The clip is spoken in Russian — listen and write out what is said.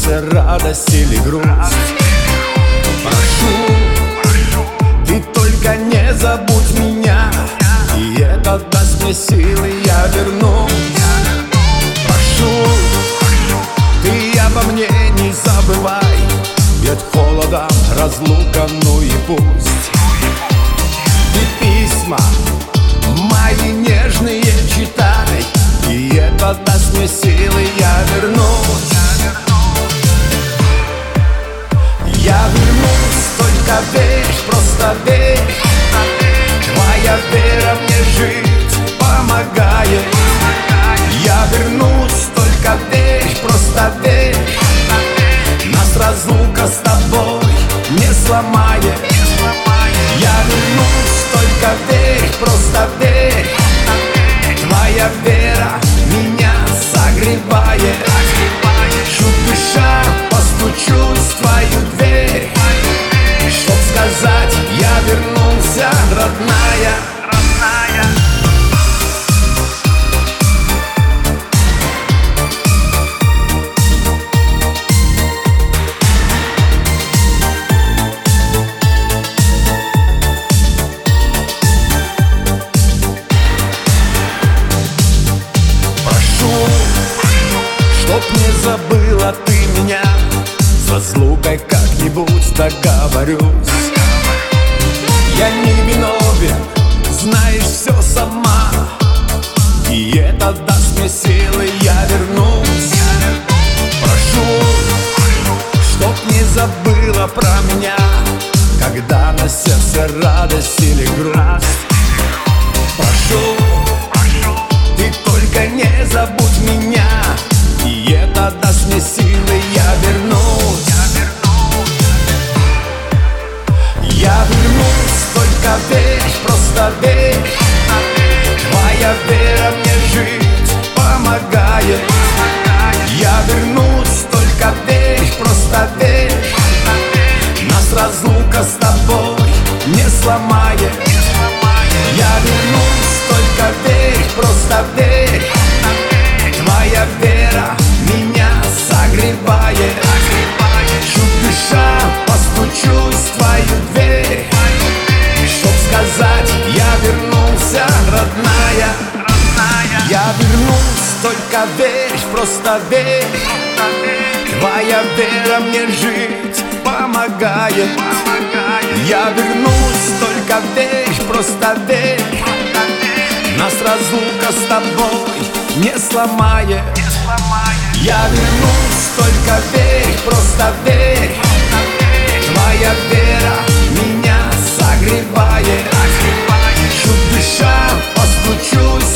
сердце радость или грусть. Прошу, ты только не забудь меня, и это даст мне силы, я вернусь. Прошу, ты обо мне не забывай, ведь холодом разлука, ну и пусть. И письма мои нежные читай, и это даст мне силы, я вернусь. Я вернусь, только верь, просто верь. Твоя вера мне жить помогает. Я вернусь, только верь, просто верь. Нас разлука с тобой не сломает. Я вернусь, только верь, просто верь. Твоя вера меня согревает. Чуть дыша, постучусь в твою дверь, чтоб сказать, я вернулся, родная. Чтоб не забыла ты меня, с разлукой как-нибудь договорюсь. Я не виновен, знаешь, все сама, и это даст мне силы, я вернусь. Прошу, чтоб не забыла про меня, когда на сердце радость или грусть. Прошу, ты только не забудь меня, и это даст мне силы, я вернусь. Я вернусь, только верь, просто верь. Твоя вера мне жить помогает. Я вернусь, только верь, просто верь. Нас разлука с тобой не сломает. Я вернусь, только верь, просто верь. Твоя вера меня согревает. Чуть дыша, постучусь в твою дверь, чтоб сказать, я вернулся, родная. Я вернусь, только верь, просто верь. Твоя вера мне жить помогает. Я вернусь, только верь, просто верь. Нас разлука с тобой не сломает. Я вернусь, только верь, просто верь. Твоя вера меня согревает. Чуть дыша, постучусь